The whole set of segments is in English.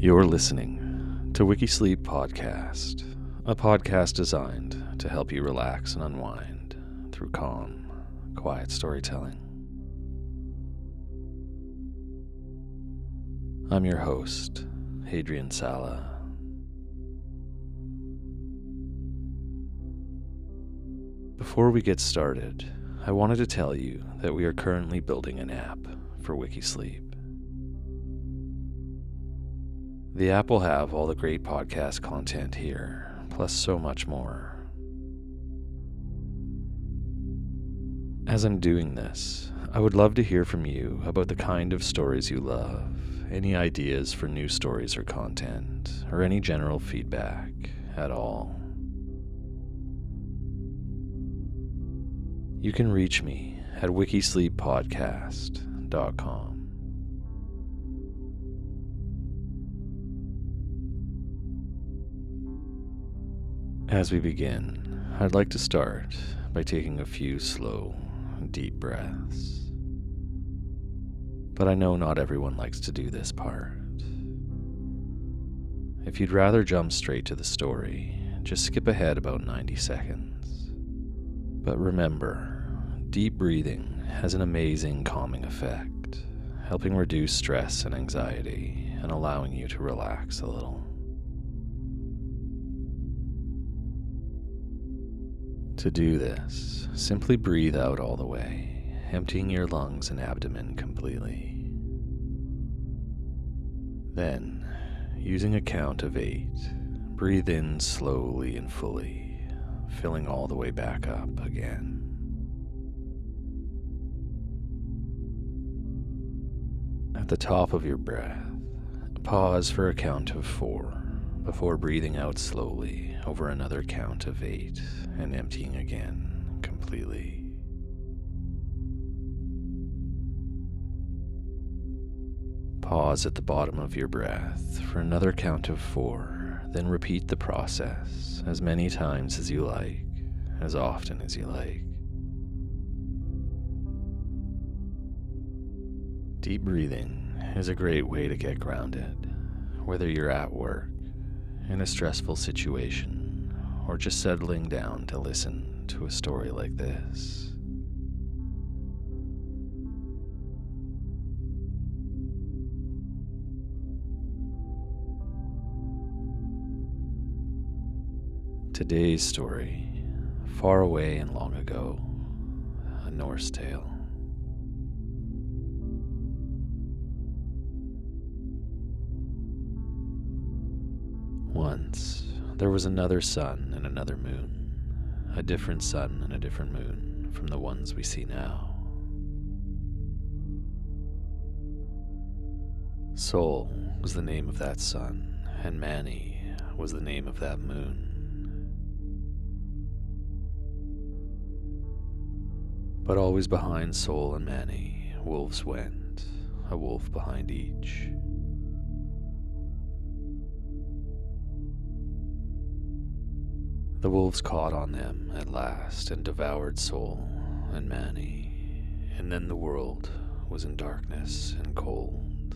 You're listening to Wikisleep Podcast, a podcast designed to help you relax and unwind through calm, quiet storytelling. I'm your host, Hadrian Sala. Before we get started, I wanted to tell you that we are currently building an app for Wikisleep. The app will have all the great podcast content here, plus so much more. As I'm doing this, I would love to hear from you about the kind of stories you love, any ideas for new stories or content, or any general feedback at all. You can reach me at wikisleeppodcast.com. As we begin, I'd like to start by taking a few slow, deep breaths. But I know not everyone likes to do this part. If you'd rather jump straight to the story, just skip ahead about 90 seconds. But remember, deep breathing has an amazing calming effect, helping reduce stress and anxiety and allowing you to relax a little. To do this, simply breathe out all the way, emptying your lungs and abdomen completely. Then, using a count of 8, breathe in slowly and fully, filling all the way back up again. At the top of your breath, pause for a count of 4 before breathing out slowly over another count of 8 and emptying again completely. Pause at the bottom of your breath for another count of 4, then repeat the process as many times as you like, as often as you like. Deep breathing is a great way to get grounded, whether you're at work, in a stressful situation, or just settling down to listen to a story like this. Today's story, far away and long ago, a Norse tale. Once, there was another sun and another moon, a different sun and a different moon from the ones we see now. Sol was the name of that sun, and Mani was the name of that moon. But always behind Sol and Mani, wolves went, a wolf behind each. The wolves caught on them at last and devoured Sol and Mani, and then the world was in darkness and cold.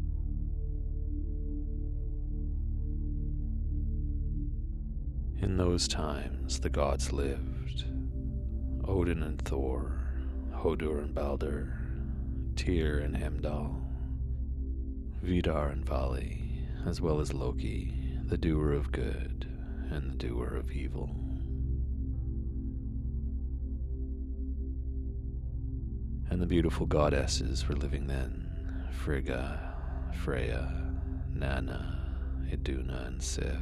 In those times the gods lived, Odin and Thor, Hodur and Baldur, Tyr and Heimdall, Vidar and Vali, as well as Loki, the doer of good and the doer of evil. And the beautiful goddesses were living then, Frigga, Freya, Nanna, Iduna, and Sif.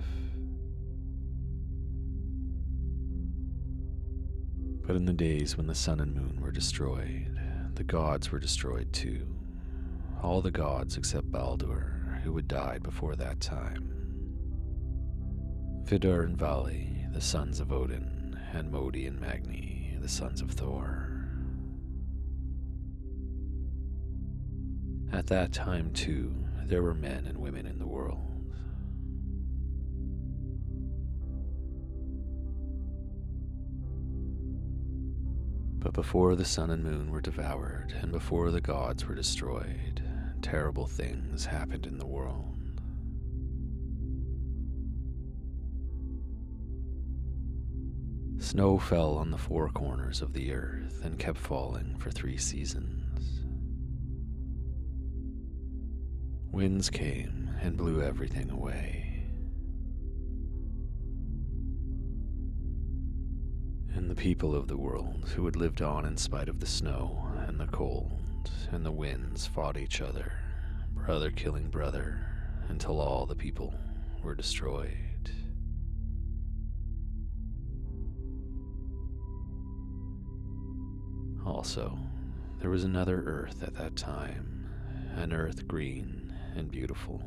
But in the days when the sun and moon were destroyed, the gods were destroyed too. All the gods except Baldur, who had died before that time. Vidar and Vali, the sons of Odin, and Modi and Magni, the sons of Thor. At that time, too, there were men and women in the world. But before the sun and moon were devoured, and before the gods were destroyed, terrible things happened in the world. Snow fell on the four corners of the earth and kept falling for 3 seasons. Winds came and blew everything away. And the people of the world who had lived on in spite of the snow and the cold and the winds fought each other, brother killing brother, until all the people were destroyed. Also, there was another earth at that time, an earth green and beautiful.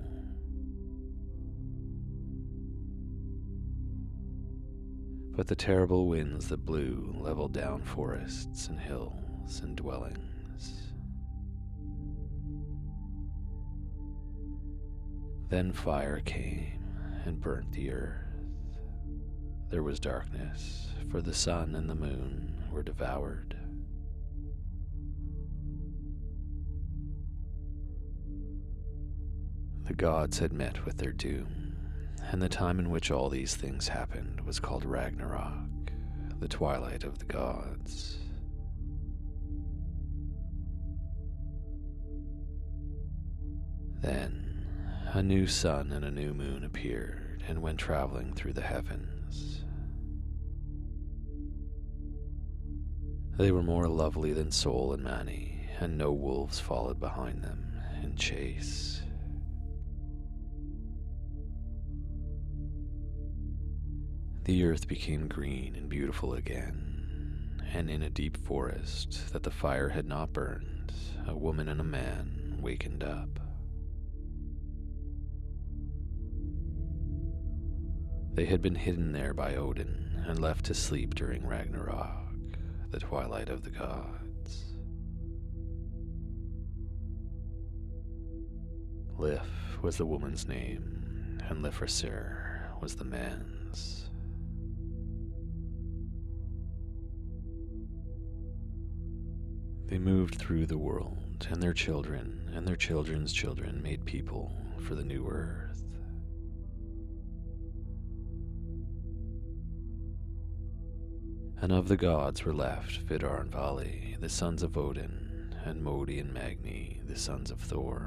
But the terrible winds that blew leveled down forests and hills and dwellings. Then fire came and burnt the earth. There was darkness, for the sun and the moon were devoured. The gods had met with their doom, and the time in which all these things happened was called Ragnarok, the twilight of the gods. Then a new sun and a new moon appeared and went traveling through the heavens. They were more lovely than Sol and Mani, and no wolves followed behind them in chase. The earth became green and beautiful again, and in a deep forest that the fire had not burned, a woman and a man wakened up. They had been hidden there by Odin and left to sleep during Ragnarok, the twilight of the gods. Lif was the woman's name, and Lifrasir was the man's. They moved through the world, and their children and their children's children made people for the new earth. And of the gods were left Vidar and Vali, the sons of Odin, and Modi and Magni, the sons of Thor.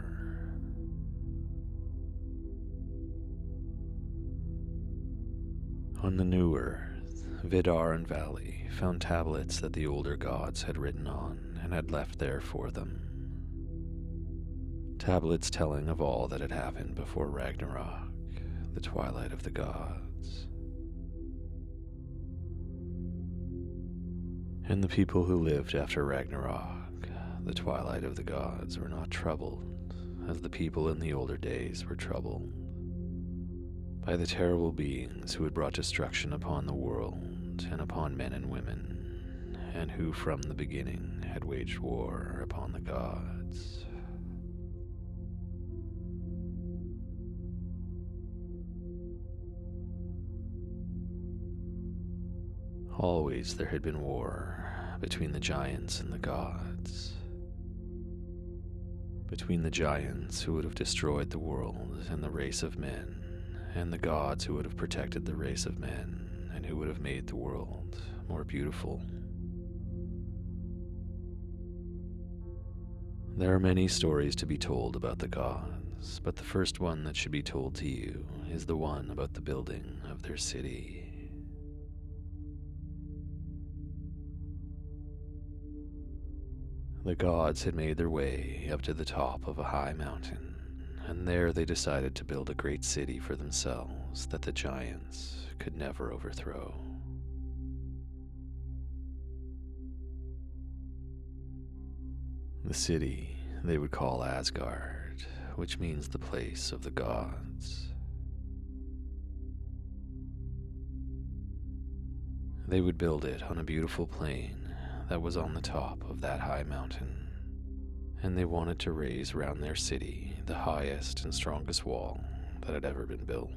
On the new earth, Vidar and Vali found tablets that the older gods had written on and had left there for them. Tablets telling of all that had happened before Ragnarok, the twilight of the gods. And the people who lived after Ragnarok, the twilight of the gods, were not troubled, as the people in the older days were troubled, by the terrible beings who had brought destruction upon the world and upon men and women, and who from the beginning had waged war upon the gods. Always there had been war between the giants and the gods. Between the giants who would have destroyed the world and the race of men, and the gods who would have protected the race of men and who would have made the world more beautiful. There are many stories to be told about the gods, but the first one that should be told to you is the one about the building of their city. The gods had made their way up to the top of a high mountain, and there they decided to build a great city for themselves that the giants could never overthrow. The city they would call Asgard, which means the place of the gods. They would build it on a beautiful plain that was on the top of that high mountain, and they wanted to raise round their city the highest and strongest wall that had ever been built.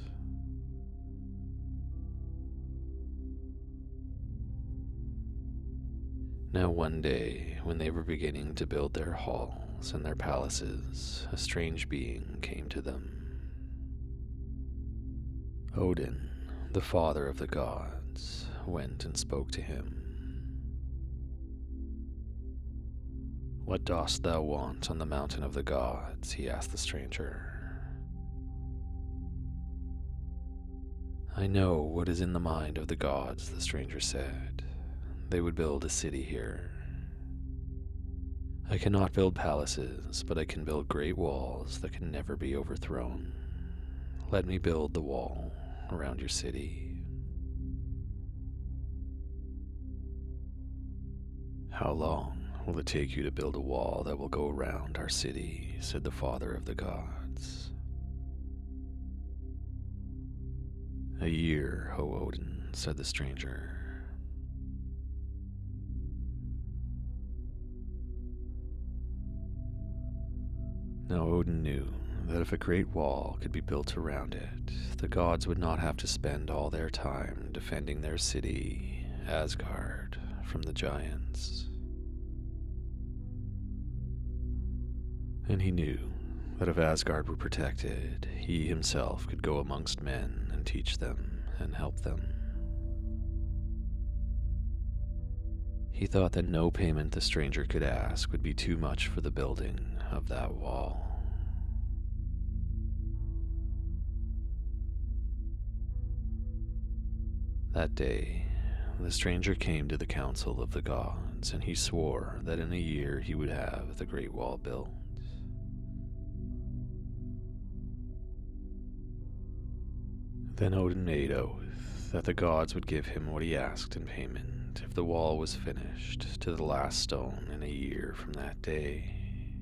Now one day, when they were beginning to build their halls and their palaces, a strange being came to them. Odin, the father of the gods, went and spoke to him. "What dost thou want on the mountain of the gods?" he asked the stranger. "I know what is in the mind of the gods," the stranger said. "They would build a city here. I cannot build palaces, but I can build great walls that can never be overthrown. Let me build the wall around your city." "How long will it take you to build a wall that will go around our city?" said the father of the gods. "A year, O Odin," said the stranger. Now Odin knew that if a great wall could be built around it, the gods would not have to spend all their time defending their city, Asgard, from the giants. And he knew that if Asgard were protected, he himself could go amongst men and teach them and help them. He thought that no payment the stranger could ask would be too much for the building of that wall. That day, the stranger came to the council of the gods, and he swore that in a year he would have the great wall built. Then Odin made oath that the gods would give him what he asked in payment if the wall was finished to the last stone in a year from that day.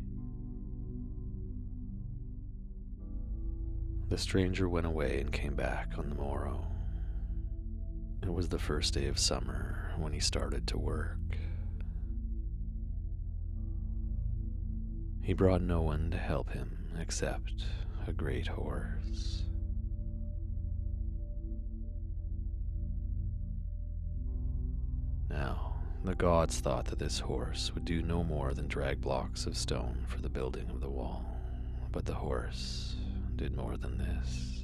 The stranger went away and came back on the morrow. It was the first day of summer when he started to work. He brought no one to help him except a great horse. Now, the gods thought that this horse would do no more than drag blocks of stone for the building of the wall, but the horse did more than this.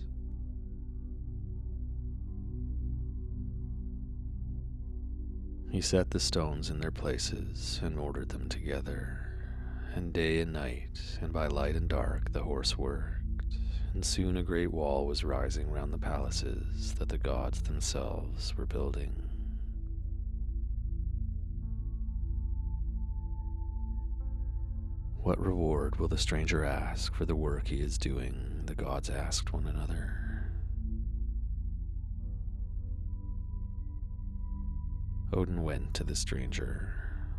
He set the stones in their places and ordered them together, and day and night, and by light and dark, the horse worked, and soon a great wall was rising round the palaces that the gods themselves were building. "What reward will the stranger ask for the work he is doing?" the gods asked one another. Odin went to the stranger.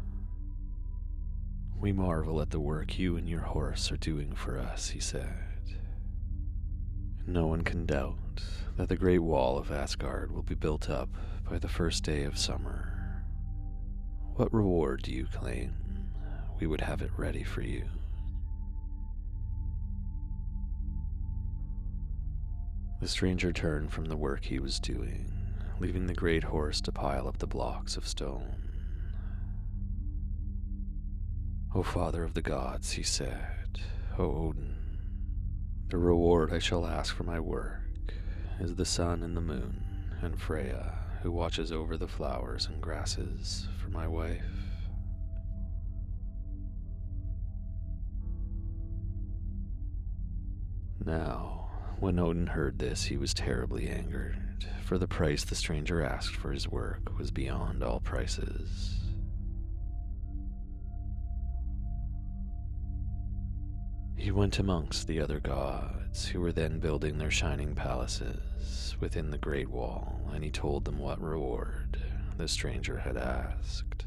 "We marvel at the work you and your horse are doing for us," he said. "No one can doubt that the great wall of Asgard will be built up by the first day of summer. What reward do you claim? We would have it ready for you." The stranger turned from the work he was doing, leaving the great horse to pile up the blocks of stone. "O Father of the gods," he said, "O Odin, the reward I shall ask for my work is the sun and the moon and Freya, who watches over the flowers and grasses, for my wife." Now, when Odin heard this, he was terribly angered, for the price the stranger asked for his work was beyond all prices. He went amongst the other gods, who were then building their shining palaces within the great wall, and he told them what reward the stranger had asked.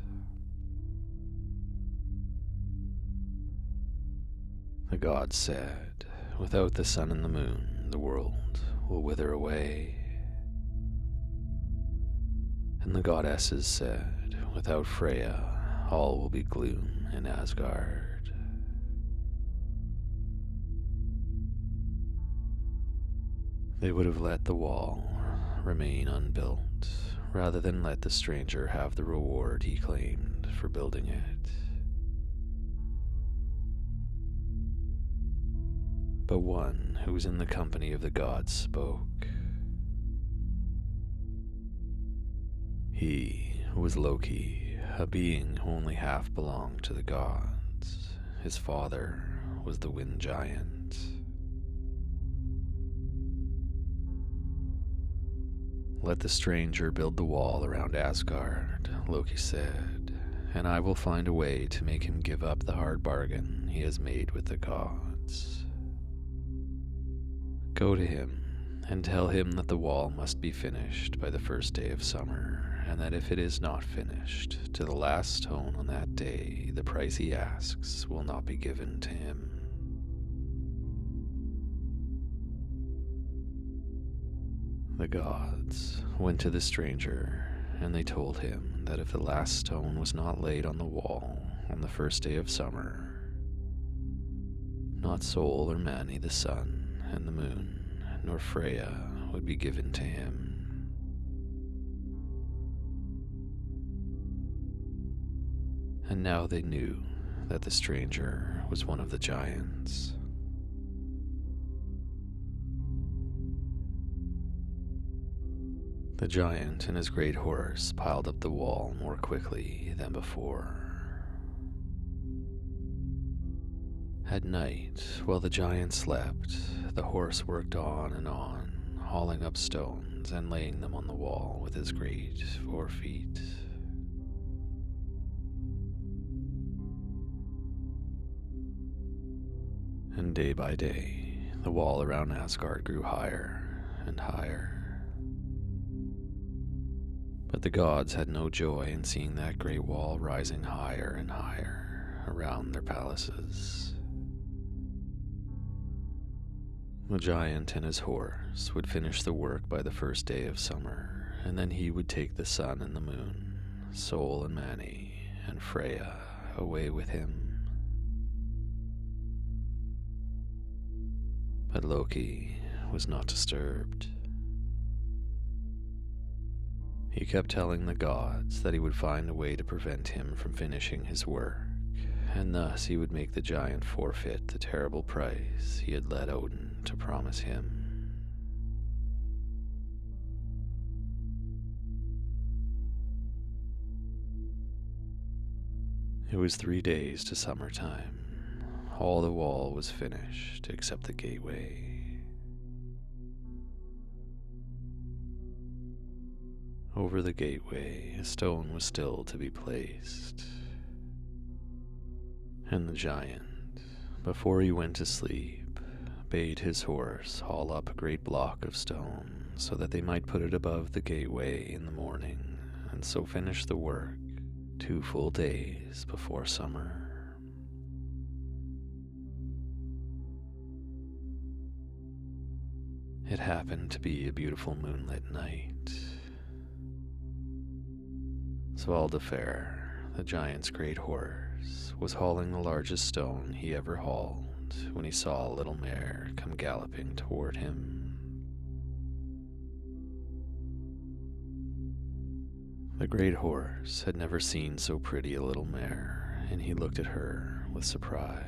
The gods said, "Without the sun and the moon, the world will wither away." And the goddesses said, "Without Freya, all will be gloom in Asgard." They would have let the wall remain unbuilt, rather than let the stranger have the reward he claimed for building it. But one who was in the company of the gods spoke. He was Loki, a being who only half belonged to the gods. His father was the Wind Giant. "Let the stranger build the wall around Asgard," Loki said, "and I will find a way to make him give up the hard bargain he has made with the gods. Go to him and tell him that the wall must be finished by the first day of summer, and that if it is not finished to the last stone on that day, the price he asks will not be given to him." The gods went to the stranger, and they told him that if the last stone was not laid on the wall on the first day of summer, not Sol or Mani the sun and the moon, nor Freya would be given to him. And now they knew that the stranger was one of the giants. The giant and his great horse piled up the wall more quickly than before. At night, while the giant slept, the horse worked on and on, hauling up stones and laying them on the wall with his great 4 feet. And day by day, the wall around Asgard grew higher and higher. But the gods had no joy in seeing that great wall rising higher and higher around their palaces. The giant and his horse would finish the work by the first day of summer, and then he would take the sun and the moon, Sol and Mani, and Freya away with him. But Loki was not disturbed. He kept telling the gods that he would find a way to prevent him from finishing his work, and thus he would make the giant forfeit the terrible price he had led Odin to promise him. It was 3 days to summertime. All the wall was finished except the gateway. Over the gateway, a stone was still to be placed. And the giant, before he went to sleep, bade his horse haul up a great block of stone so that they might put it above the gateway in the morning, and so finish the work 2 full days before summer. It happened to be a beautiful moonlit night. Svaldafare, the giant's great horse, was hauling the largest stone he ever hauled when he saw a little mare come galloping toward him. The great horse had never seen so pretty a little mare, and he looked at her with surprise.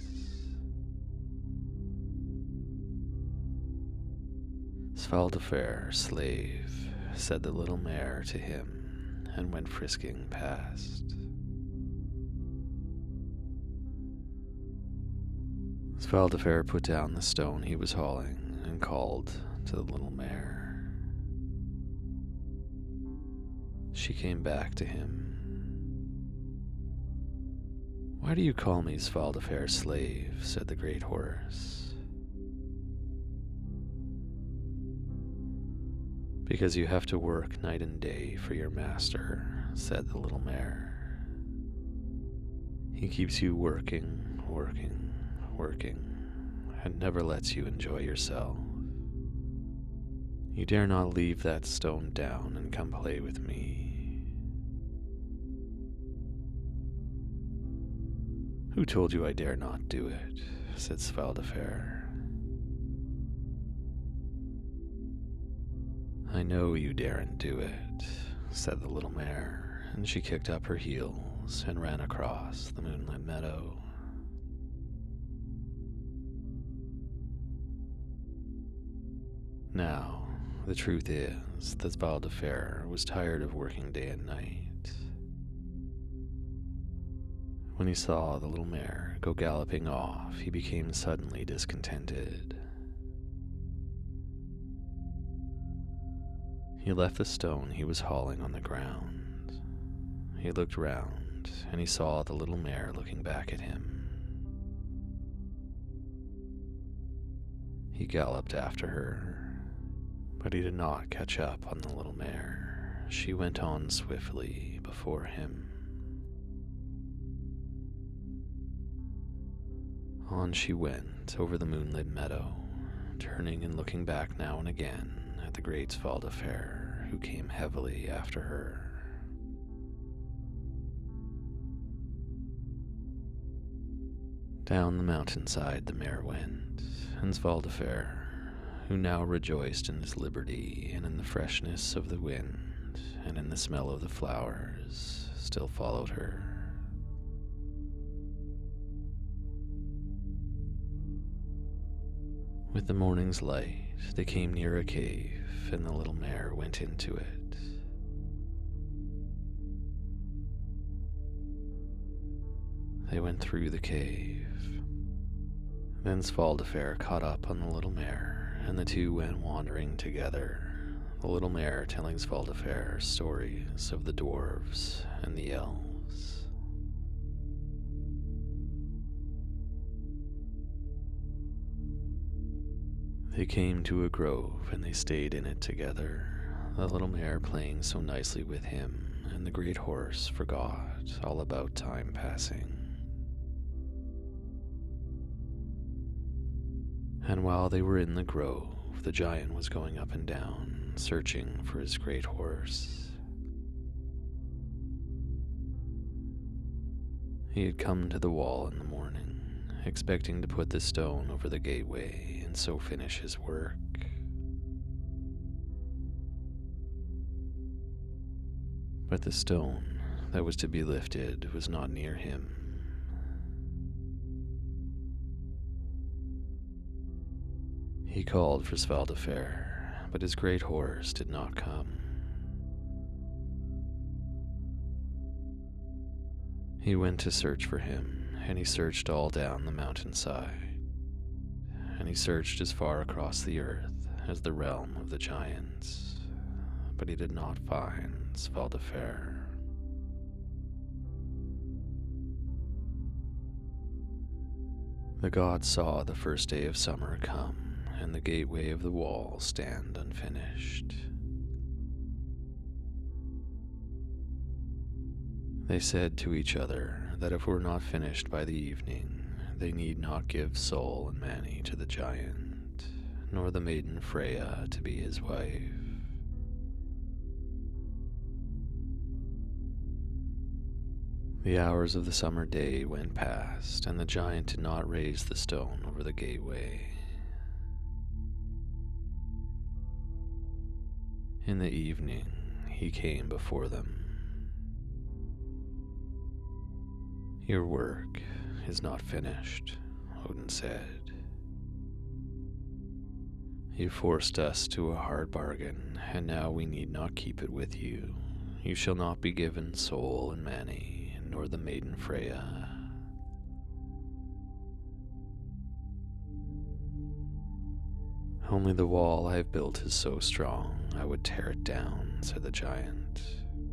"Svaldafare, slave," said the little mare to him, and went frisking past. Svaldafare put down the stone he was hauling and called to the little mare. She came back to him. "Why do you call me Svaldafare, slave?" said the great horse. "Because you have to work night and day for your master," said the little mare. "He keeps you working, working, working, and never lets you enjoy yourself. You dare not leave that stone down and come play with me." "Who told you I dare not do it?" said Svaldafare. "I know you daren't do it," said the little mare, and she kicked up her heels and ran across the moonlit meadow. Now, The truth is that Svaldafair was tired of working day and night. When he saw the little mare go galloping off, he became suddenly discontented. He left the stone he was hauling on the ground. He looked round, and he saw the little mare looking back at him. He galloped after her, but he did not catch up on the little mare. She went on swiftly before him. On she went over the moonlit meadow, turning and looking back now and again at the great Svaldafair, who came heavily after her. Down the mountainside the mare went, and Svaldafair, who now rejoiced in his liberty and in the freshness of the wind and in the smell of the flowers, still followed her. With the morning's light, they came near a cave, and the little mare went into it. They went through the cave. Then Svaldafair caught up on the little mare, and the two went wandering together, the little mare telling Svaldafair stories of the dwarves and the elves. They came to a grove, and they stayed in it together, the little mare playing so nicely with him, and the great horse forgot all about time passing. And while they were in the grove, the giant was going up and down, searching for his great horse. He had come to the wall in the morning, expecting to put the stone over the gateway and so finish his work. But the stone that was to be lifted was not near him. He called for Svaldafair, but his great horse did not come. He went to search for him, and he searched all down the mountainside, and he searched as far across the earth as the realm of the giants, but he did not find Svaldafair. The gods saw the first day of summer come, and the gateway of the wall stand unfinished. They said to each other that if were not finished by the evening, they need not give Sol and Mani to the giant, nor the maiden Freya to be his wife. The hours of the summer day went past, and the giant did not raise the stone over the gateway. In the evening, he came before them. "Your work is not finished," Odin said. "You forced us to a hard bargain, and now we need not keep it with you. You shall not be given Sol and Mani, nor the maiden Freya. Only the wall I have built is so strong, I would tear it down," said the giant.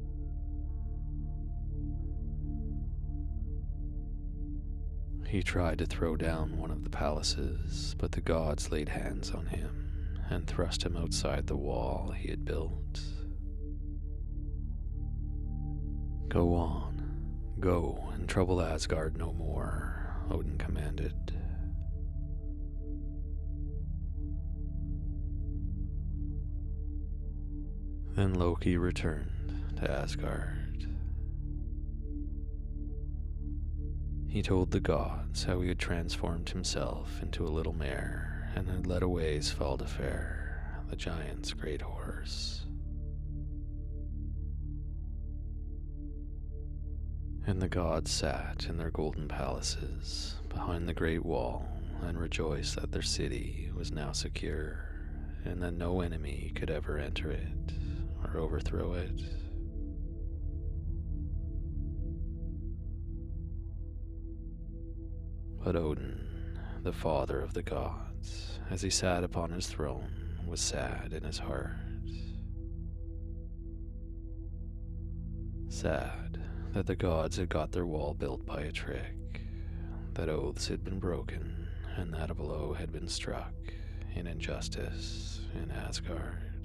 He tried to throw down one of the palaces, but the gods laid hands on him and thrust him outside the wall he had built. "Go on, go and trouble Asgard no more," Odin commanded. Then Loki returned to Asgard. He told the gods how he had transformed himself into a little mare and had led away Svaldafair, the giant's great horse. And the gods sat in their golden palaces behind the great wall and rejoiced that their city was now secure and that no enemy could ever enter it or overthrow it. But Odin, the father of the gods, as he sat upon his throne, was sad in his heart. Sad that the gods had got their wall built by a trick, that oaths had been broken, and that a blow had been struck in injustice in Asgard.